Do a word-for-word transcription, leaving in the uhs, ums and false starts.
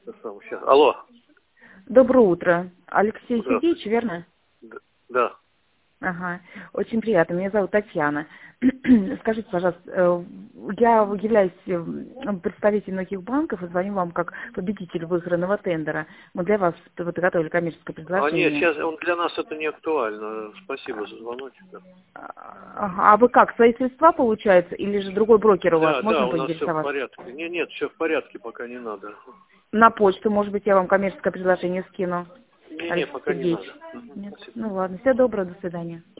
сам, сейчас. Алло. Доброе утро. Алексей Здравствуйте. Сергеевич, верно? Д- Да. Ага. Очень приятно. Меня зовут Татьяна. Скажите, пожалуйста, э, я являюсь э, представителем многих банков и звоню вам как победитель выигранного тендера. Мы для вас подготовили коммерческое А нет, предложение. сейчас он для нас это не актуально. Спасибо за звоночек. Да, Ага. А вы как, свои средства получается, или же другой брокер у вас? да, да, Можно у нас все в поинтересоваться? порядке. Не, нет, все в порядке, пока не надо. На почту, может быть, я вам коммерческое предложение скину. Не, не, Алексей пока не Сергеевич. надо. Мгм, Нет? спасибо. Ну ладно. Всего доброго, до свидания.